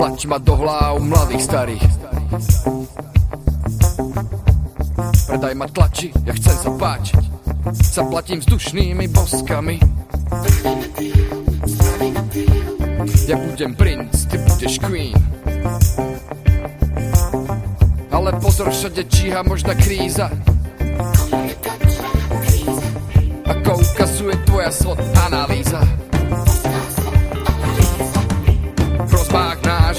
Tlač ma do hlav mladých starých. Predaj ma tlači, ja chcem sa páčiť. Zaplatím vzdušnými boskami. Ja budem princ, ty budeš queen. Ale pozor, všade číha možná kríza. Ako ukazuje tvoja slotá